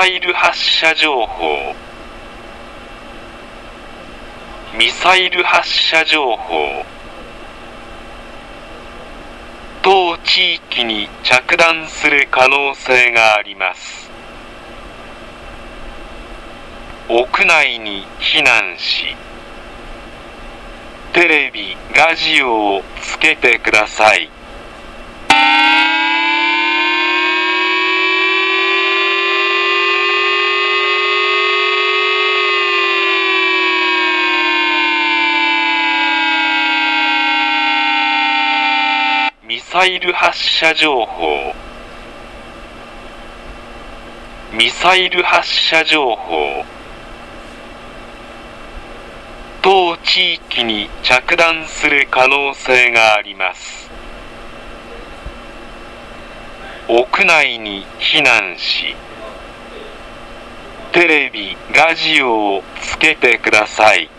イル発射情報。ミサイル発射情報。当地域に着弾する可能性があります。屋内に避難し、テレビ、ラジオをつけてください。ミサイル発射情報。ミサイル発射情報。当地域に着弾する可能性があります。屋内に避難し、テレビ、ラジオをつけてください。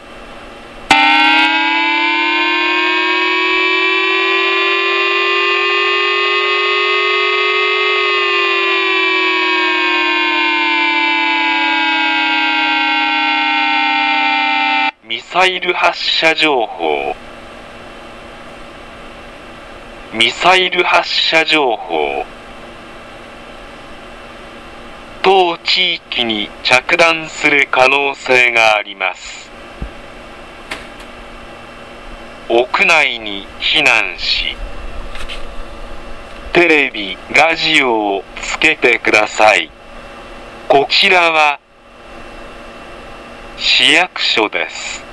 ミサイル発射情報。ミサイル発射情報。当地域に着弾する可能性があります。屋内に避難し、テレビ、ラジオをつけてください。こちらは市役所です。